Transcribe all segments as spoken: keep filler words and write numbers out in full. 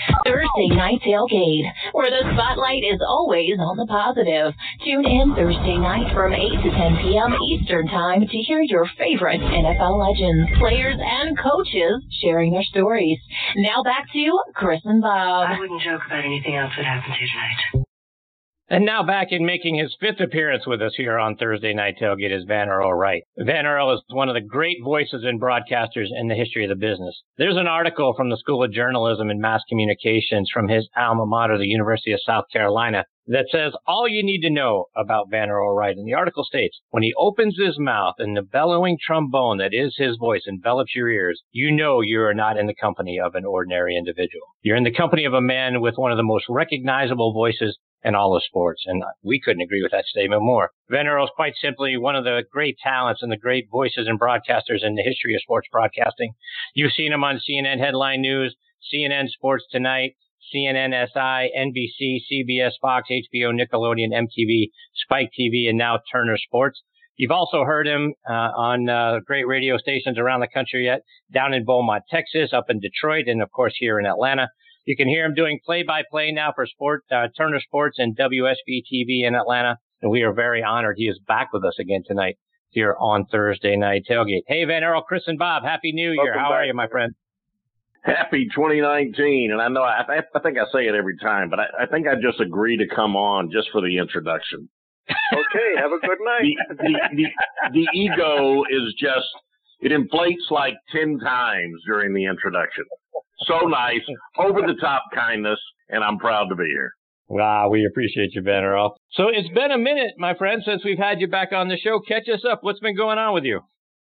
Thursday Night Tailgate, where the spotlight is always on the positive. Tune in Thursday night from eight to ten p.m. Eastern Time to hear your favorite N F L legends, players, and coaches sharing their stories. Now back to Chris and Bob. I wouldn't joke about anything else that happens here tonight. And now back in making his fifth appearance with us here on Thursday Night Tailgate is Van Earl Wright. Van Earl is one of the great voices and broadcasters in the history of the business. There's an article from the School of Journalism and Mass Communications from his alma mater, the University of South Carolina, that says all you need to know about Van Earl Wright. And the article states, when he opens his mouth and the bellowing trombone that is his voice envelops your ears, you know you are not in the company of an ordinary individual. You're in the company of a man with one of the most recognizable voices in all of sports. And we couldn't agree with that statement more. Van Earl is quite simply one of the great talents and the great voices and broadcasters in the history of sports broadcasting. You've seen him on C N N Headline News, C N N Sports Tonight, C N N S I, N B C, C B S, Fox, H B O, Nickelodeon, M T V, Spike T V, and now Turner Sports. You've also heard him uh, on uh, great radio stations around the country, yet down in Beaumont, Texas, up in Detroit, and, of course, here in Atlanta. You can hear him doing play-by-play now for sport, uh, Turner Sports and W S B T V in Atlanta, and we are very honored he is back with us again tonight here on Thursday Night Tailgate. Hey, Van Earl, Chris, and Bob, Happy New Year. Welcome How back. are you, my friend? Happy twenty nineteen, and I know I, I think I say it every time, but I, I think I just agree to come on just for the introduction. Okay, have a good night. The, the, the, the ego is just, it inflates like ten times during the introduction. So nice, over-the-top kindness, and I'm proud to be here. Wow, we appreciate you, Van Earl. So it's been a minute, my friend, since we've had you back on the show. Catch us up. What's been going on with you?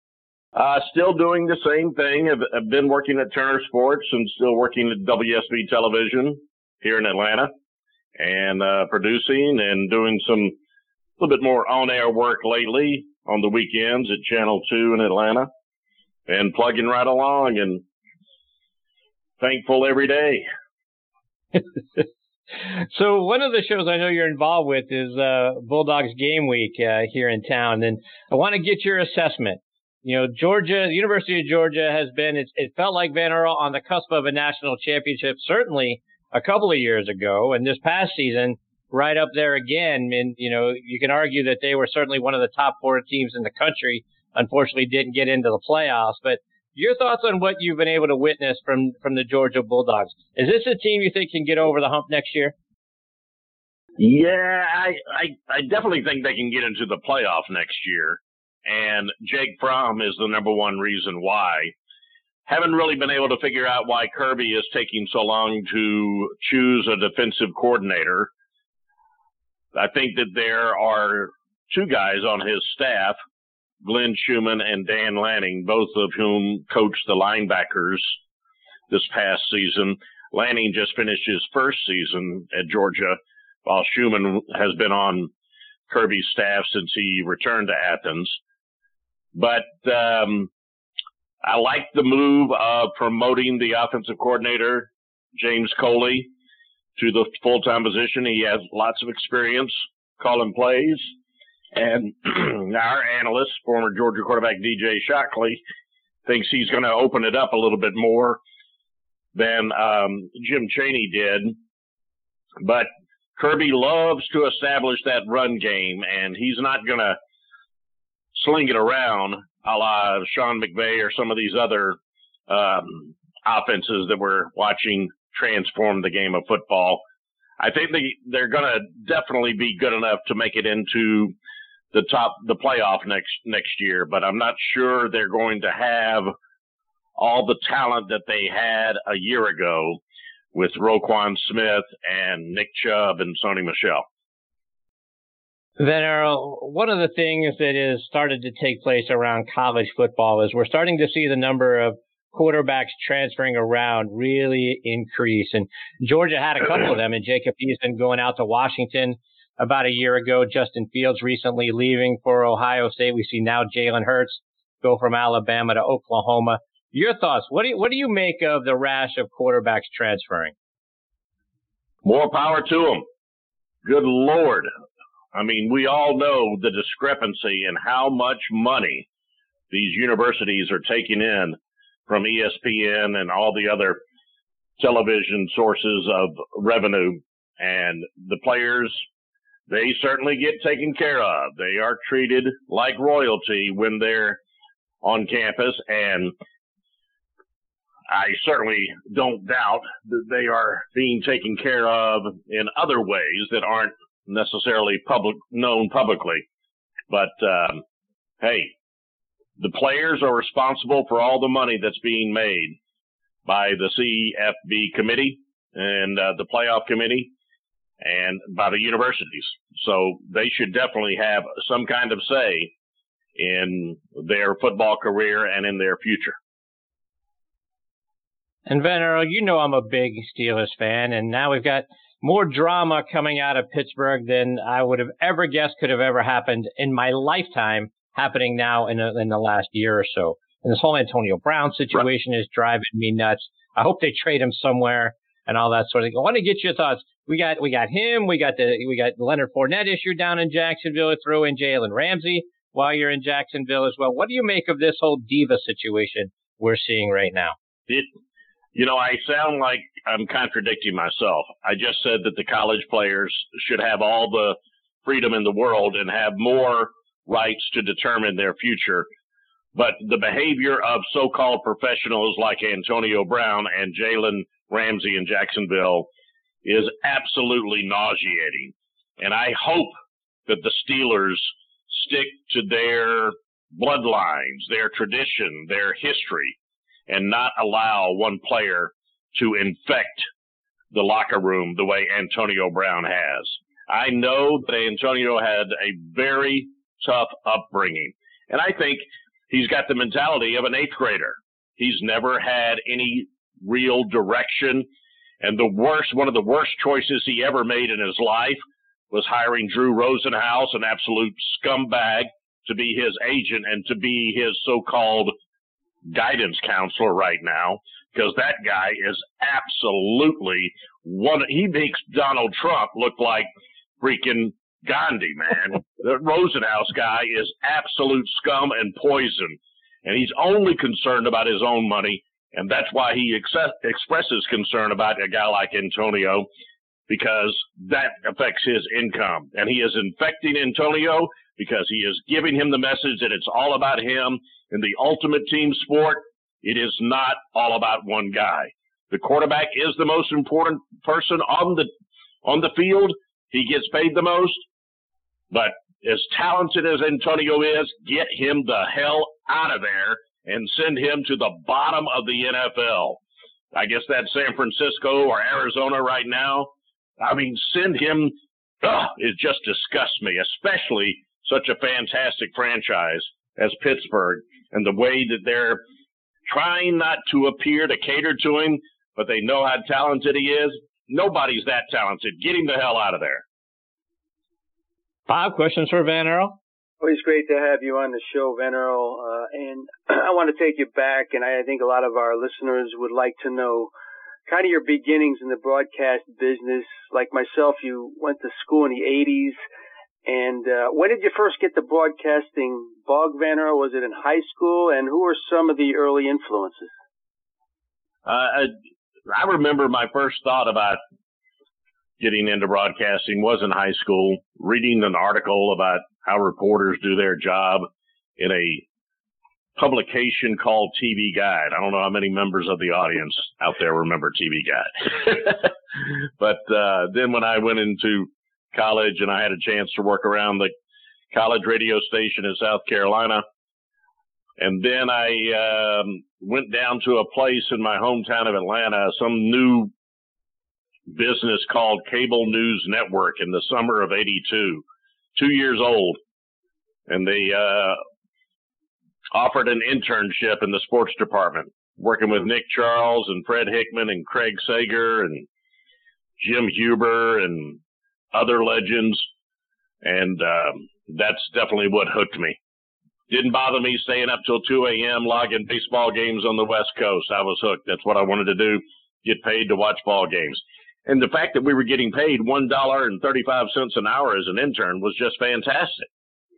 Uh, still doing the same thing. I've, I've been working at Turner Sports and still working at W S B Television here in Atlanta and uh, producing and doing some a little bit more on-air work lately on the weekends at Channel two in Atlanta and plugging right along and thankful every day. So one of the shows I know you're involved with is uh, Bulldogs Game Week uh, here in town, and I want to get your assessment. You know, Georgia, the University of Georgia has been, it, it felt like, Van Earl, on the cusp of a national championship, certainly a couple of years ago, and this past season, right up there again. And, you know, you can argue that they were certainly one of the top four teams in the country. Unfortunately, didn't get into the playoffs, but your thoughts on what you've been able to witness from, from the Georgia Bulldogs. Is this a team you think can get over the hump next year? Yeah, I, I, I definitely think they can get into the playoff next year. And Jake Fromm is the number one reason why. Haven't really been able to figure out why Kirby is taking so long to choose a defensive coordinator. I think that there are two guys on his staff, Glenn Schumann and Dan Lanning, both of whom coached the linebackers this past season. Lanning just finished his first season at Georgia, while Schumann has been on Kirby's staff since he returned to Athens. But um, I like the move of promoting the offensive coordinator, James Coley, to the full-time position. He has lots of experience calling plays. And our analyst, former Georgia quarterback D J Shockley, thinks he's going to open it up a little bit more than um, Jim Chaney did. But Kirby loves to establish that run game, and he's not going to sling it around a la Sean McVay or some of these other um, offenses that we're watching transform the game of football. I think they, they're going to definitely be good enough to make it into the top, the playoff next, next year, but I'm not sure they're going to have all the talent that they had a year ago with Roquan Smith and Nick Chubb and Sony Michel. Van Earl, one of the things that has started to take place around college football is we're starting to see the number of quarterbacks transferring around really increase. And Georgia had a couple of them, and Jacob Eason going out to Washington about a year ago. Justin Fields recently leaving for Ohio State. We see now Jalen Hurts go from Alabama to Oklahoma. Your thoughts? What do you, what do you make of the rash of quarterbacks transferring? More power to them. Good Lord. I mean, we all know the discrepancy in how much money these universities are taking in from E S P N and all the other television sources of revenue. And the players, they certainly get taken care of. They are treated like royalty when they're on campus, and I certainly don't doubt that they are being taken care of in other ways that aren't necessarily public known publicly. But um, hey, the players are responsible for all the money that's being made by the C F B committee and uh, the playoff committee and by the universities. So they should definitely have some kind of say in their football career and in their future. And Van Earl, you know I'm a big Steelers fan, and now we've got more drama coming out of Pittsburgh than I would have ever guessed could have ever happened in my lifetime, happening now in, a, in the last year or so. And this whole Antonio Brown situation right. is driving me nuts. I hope they trade him somewhere and all that sort of thing. I want to get your thoughts. We got we got him. We got the we got Leonard Fournette issue down in Jacksonville. Throw in Jalen Ramsey while you're in Jacksonville as well. What do you make of this whole diva situation we're seeing right now? It, you know, I sound like I'm contradicting myself. I just said that the college players should have all the freedom in the world and have more rights to determine their future. But the behavior of so-called professionals like Antonio Brown and Jalen Ramsey in Jacksonville is absolutely nauseating. And I hope that the Steelers stick to their bloodlines, their tradition, their history, and not allow one player to infect the locker room the way Antonio Brown has. I know that Antonio had a very tough upbringing, and I think he's got the mentality of an eighth grader. He's never had any real direction, and the worst, one of the worst choices he ever made in his life was hiring Drew Rosenhaus, an absolute scumbag, to be his agent and to be his so-called guidance counselor right now, because that guy is absolutely one. He makes Donald Trump look like freaking Gandhi, man. The Rosenhaus guy is absolute scum and poison, and he's only concerned about his own money, and that's why he ex- expresses concern about a guy like Antonio, because that affects his income. And he is infecting Antonio because he is giving him the message that it's all about him. In the ultimate team sport, it is not all about one guy. The quarterback is the most important person on the on the field. He gets paid the most. But as talented as Antonio is, get him the hell out of there and send him to the bottom of the N F L. I guess that's San Francisco or Arizona right now. I mean, send him. Ugh, it just disgusts me, especially such a fantastic franchise as Pittsburgh, and the way that they're trying not to appear to cater to him, but they know how talented he is. Nobody's that talented. Get him the hell out of there. Bob, questions for Van Earl? Always great to have you on the show, Van Earl. Uh, and I want to take you back, and I think a lot of our listeners would like to know kind of your beginnings in the broadcast business. Like myself, you went to school in the eighties. And uh, when did you first get to broadcasting bug, Van Earl? Was it in high school? And who were some of the early influences? Uh, I, I remember my first thought about getting into broadcasting was in high school, reading an article about how reporters do their job in a publication called T V Guide. I don't know how many members of the audience out there remember T V Guide. But uh, then when I went into college and I had a chance to work around the college radio station in South Carolina, and then I um, went down to a place in my hometown of Atlanta, some new business called Cable News Network in the summer of eighty-two, two years old. And they uh, offered an internship in the sports department, working with Nick Charles and Fred Hickman and Craig Sager and Jim Huber and other legends. And um, that's definitely what hooked me. Didn't bother me staying up till two a.m. logging baseball games on the West Coast. I was hooked. That's what I wanted to do, get paid to watch ball games. And the fact that we were getting paid one dollar and thirty-five cents an hour as an intern was just fantastic.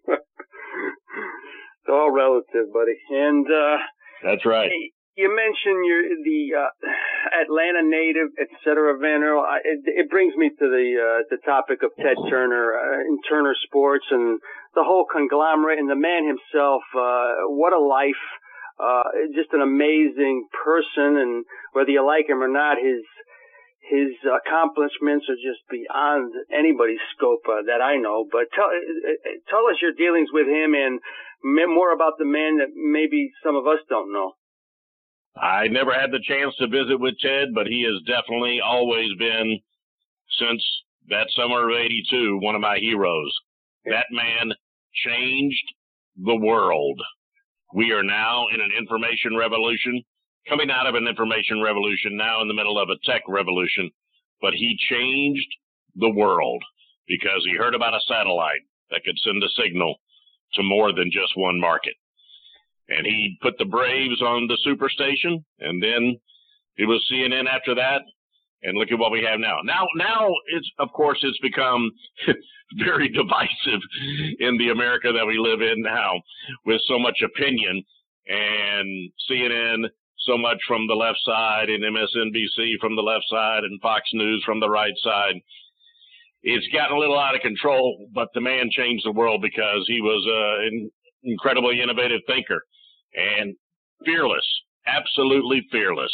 It's all relative, buddy. And uh, that's right. You mentioned your the uh, Atlanta native, et cetera, Van Earl. I, it, it brings me to the uh, the topic of Ted Turner uh, in Turner Sports and the whole conglomerate and the man himself. Uh, what a life! Uh, just an amazing person, and whether you like him or not, his his accomplishments are just beyond anybody's scope uh, that I know. But tell tell us your dealings with him and more about the man that maybe some of us don't know. I never had the chance to visit with Ted, but he has definitely always been, since that summer of eighty-two, one of my heroes. That man changed the world. We are now in an information revolution, coming out of an information revolution, now in the middle of a tech revolution. But he changed the world because he heard about a satellite that could send a signal to more than just one market. And he put the Braves on the Superstation, and then it was C N N after that. And look at what we have now. Now, now it's, of course, it's become very divisive in the America that we live in now, with so much opinion, and C N N so much from the left side, and M S N B C from the left side, and Fox News from the right side. It's gotten a little out of control, but the man changed the world because he was uh, an incredibly innovative thinker and fearless, absolutely fearless.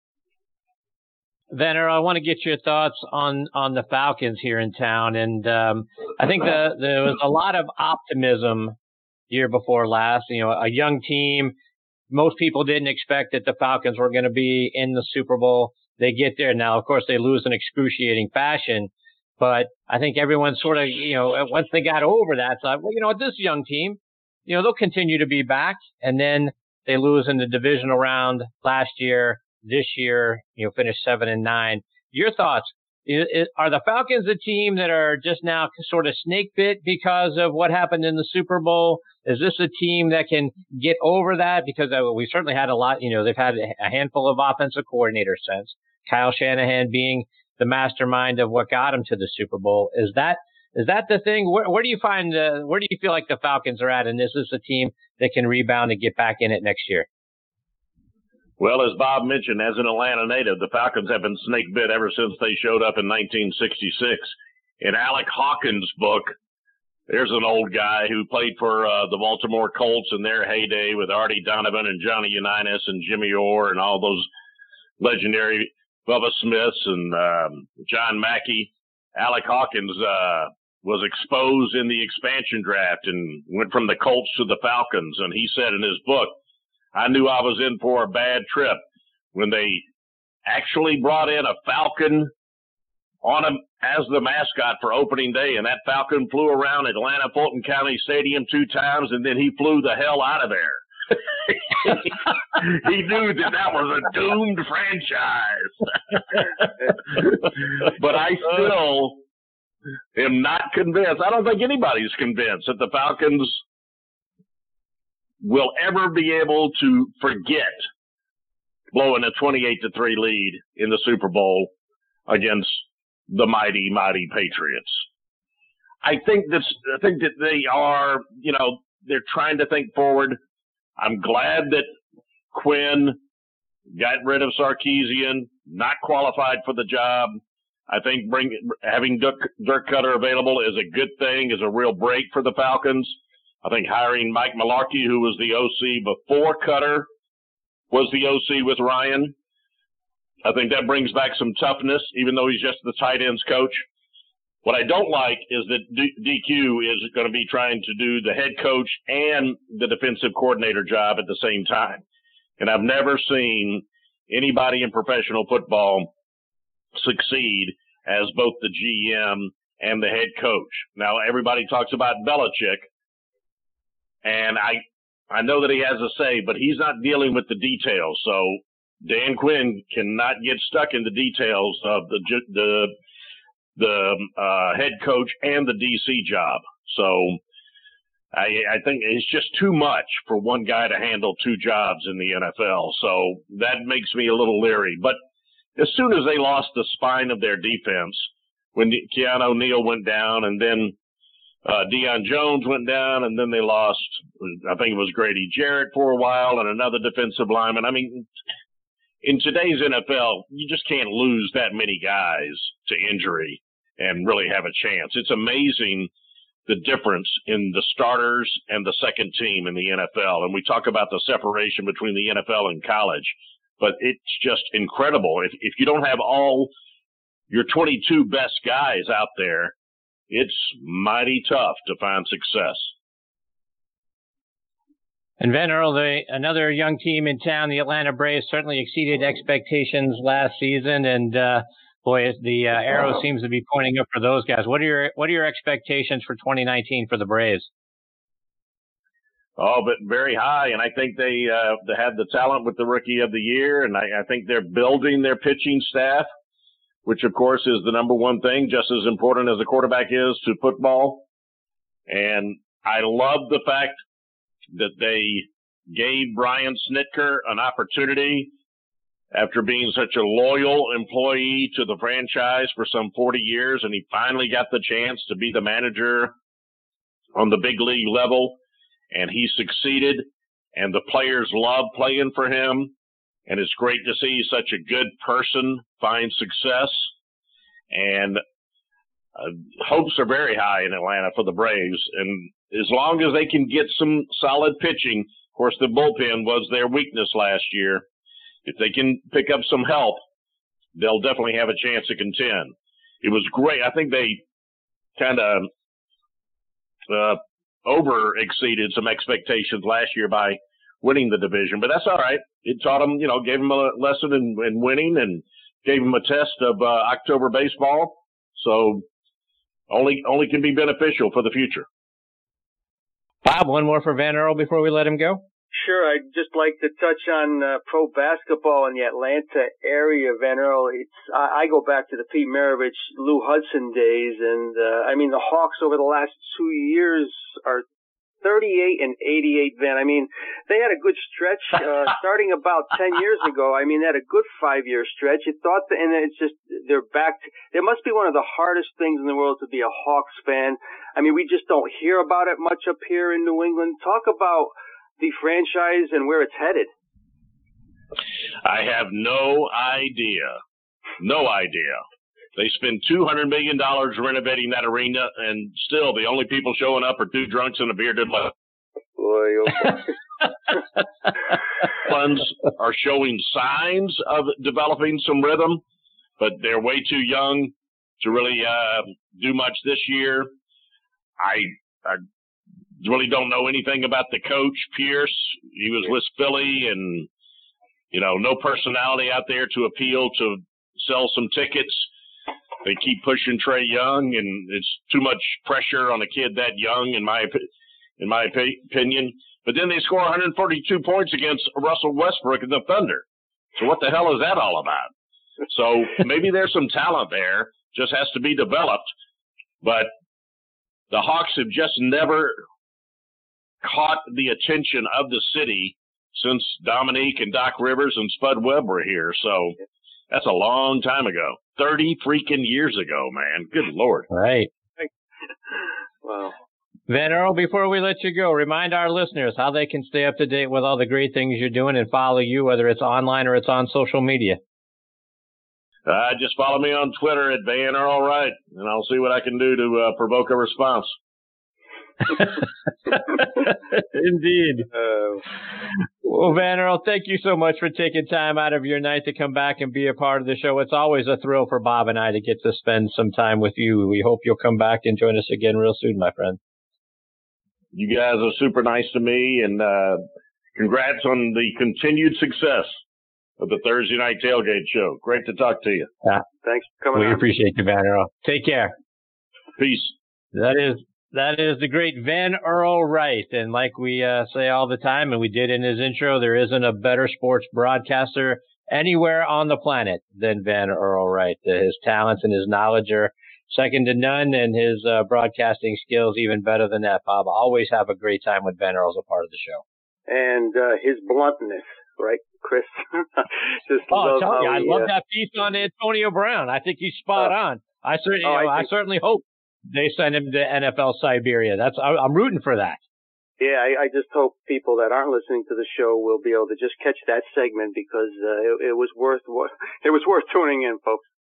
Venner, I want to get your thoughts on, on the Falcons here in town. And um, I think the, there was a lot of optimism year before last. You know, a young team. Most people didn't expect that the Falcons were going to be in the Super Bowl. They get there. Now, of course, they lose in excruciating fashion. But I think everyone sort of, you know, once they got over that, thought, well, you know what, this young team, you know, they'll continue to be back. And then they lose in the divisional round last year. This year, you know, finished seven and nine. Your thoughts? Is, is, are the Falcons a team that are just now sort of snake bit because of what happened in the Super Bowl? Is this a team that can get over that? Because uh, we certainly had a lot, you know, they've had a handful of offensive coordinators since. Kyle Shanahan being the mastermind of what got him to the Super Bowl. Is that is that the thing? Where, where do you find, uh, where do you feel like the Falcons are at? And is this a team that can rebound and get back in it next year? Well, as Bob mentioned, as an Atlanta native, the Falcons have been snake bit ever since they showed up in nineteen sixty-six. In Alec Hawkins' book, there's an old guy who played for uh, the Baltimore Colts in their heyday with Artie Donovan and Johnny Unitas and Jimmy Orr and all those legendary Bubba Smiths and um, John Mackey. Alec Hawkins uh, was exposed in the expansion draft and went from the Colts to the Falcons. And he said in his book, I knew I was in for a bad trip when they actually brought in a Falcon on him as the mascot for opening day. And that Falcon flew around Atlanta Fulton County Stadium two times, and then he flew the hell out of there. He knew that that was a doomed franchise. But I still am not convinced. I don't think anybody's convinced that the Falcons will ever be able to forget blowing a twenty-eight to three lead in the Super Bowl against the mighty, mighty Patriots. I think that's, I think that they are, you know, they're trying to think forward. I'm glad that Quinn got rid of Sarkisian, not qualified for the job. I think bring, having Dirk, Dirk Cutter available is a good thing, is a real break for the Falcons. I think hiring Mike Mularkey, who was the O C before Cutter was the O C with Ryan, I think that brings back some toughness, even though he's just the tight ends coach. What I don't like is that D Q is going to be trying to do the head coach and the defensive coordinator job at the same time. And I've never seen anybody in professional football succeed as both the G M and the head coach. Now, everybody talks about Belichick, and I I know that he has a say, but he's not dealing with the details. So Dan Quinn cannot get stuck in the details of the the the uh, head coach and the D C job. So I, I think it's just too much for one guy to handle two jobs in the N F L. So that makes me a little leery. But as soon as they lost the spine of their defense, when Keanu Neal went down and then uh, Deion Jones went down and then they lost, I think it was Grady Jarrett for a while and another defensive lineman. I mean, in today's N F L, you just can't lose that many guys to injury and really have a chance. It's amazing the difference in the starters and the second team in the N F L. And we talk about the separation between the N F L and college, but it's just incredible. If, if you don't have all your twenty-two best guys out there, it's mighty tough to find success. And Van Earl, the, another young team in town, the Atlanta Braves, certainly exceeded expectations last season. And, uh, boy, the uh, arrow seems to be pointing up for those guys. What are your what are your expectations for twenty nineteen for the Braves? Oh, but very high. And I think they, uh, they have the talent with the Rookie of the Year. And I, I think they're building their pitching staff, which, of course, is the number one thing, just as important as the quarterback is to football. And I love the fact that they gave Brian Snitker an opportunity after being such a loyal employee to the franchise for some forty years, and he finally got the chance to be the manager on the big league level, and he succeeded, and the players love playing for him, and it's great to see such a good person find success, and uh, hopes are very high in Atlanta for the Braves, and as long as they can get some solid pitching, of course, the bullpen was their weakness last year. If they can pick up some help, they'll definitely have a chance to contend. It was great. I think they kind of uh, over-exceeded some expectations last year by winning the division, but that's all right. It taught them, you know, gave them a lesson in, in winning and gave them a test of uh, October baseball. So only only can be beneficial for the future. Bob, one more for Van Earl before we let him go. Sure, I'd just like to touch on uh, pro basketball in the Atlanta area, Van Earl. It's I, I go back to the Pete Maravich, Lou Hudson days, and uh, I mean the Hawks over the last two years are thirty-eight and eighty-eight, Van. I mean, they had a good stretch uh, starting about ten years ago. I mean, they had a good five-year stretch. You thought, that, and it's just they're back. To, it must be one of the hardest things in the world to be a Hawks fan. I mean, we just don't hear about it much up here in New England. Talk about the franchise and where it's headed. I have no idea. No idea. They spend two hundred million dollars renovating that arena, and still the only people showing up are two drunks and a bearded left. Boy, oh Funds are showing signs of developing some rhythm, but they're way too young to really uh, do much this year. I, I really don't know anything about the coach, Pierce. He was with Philly, and, you know, no personality out there to appeal to sell some tickets. They keep pushing Trae Young, and it's too much pressure on a kid that young, in my in my opinion. But then they score one hundred forty-two points against Russell Westbrook and the Thunder. So what the hell is that all about? So maybe there's some talent there, just has to be developed. But the Hawks have just never caught the attention of the city since Dominique and Doc Rivers and Spud Webb were here. So that's a long time ago. thirty freaking years ago, man. Good Lord. Right. Wow. Van Earl, before we let you go, remind our listeners how they can stay up to date with all the great things you're doing and follow you, whether it's online or it's on social media. Uh, just follow me on Twitter at Van Earl Wright, and I'll see what I can do to uh, provoke a response. Indeed. Uh, well, Van Earl, thank you so much for taking time out of your night to come back and be a part of the show. It's always a thrill for Bob and I to get to spend some time with you. We hope you'll come back and join us again real soon, my friend. You guys are super nice to me, and uh, congrats on the continued success of the Thursday Night Tailgate Show. Great to talk to you. Yeah. Thanks for coming We on. appreciate you, Van Earl. Take care. Peace. That is that is the great Van Earl Wright. And like we uh, say all the time, and we did in his intro, there isn't a better sports broadcaster anywhere on the planet than Van Earl Wright. His talents and his knowledge are second to none, and his uh, broadcasting skills even better than that, Bob. I always have a great time when Van Earl's a part of the show. And uh, his bluntness, right, Chris? Just oh, tell you, I he, love uh, that piece on Antonio Brown. I think he's spot uh, on. I certainly, oh, you know, I, I think, certainly hope they send him to N F L Siberia. That's I, I'm rooting for that. Yeah, I, I just hope people that aren't listening to the show will be able to just catch that segment because uh, it, it was worth it was worth tuning in, folks.